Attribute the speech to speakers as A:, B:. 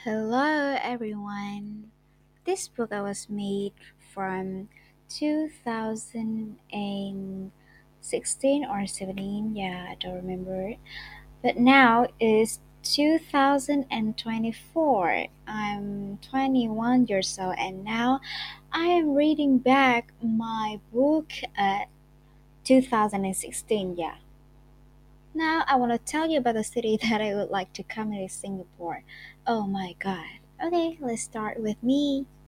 A: Hello, everyone. This book I was made from 2016 or 17. Yeah, I don't remember. But now is 2024. I'm 21 years old, and now I am reading back my book at 2016. Yeah. Now I want to tell you about the city that I would like to come to Singapore. Oh my god. Okay, let's start with me.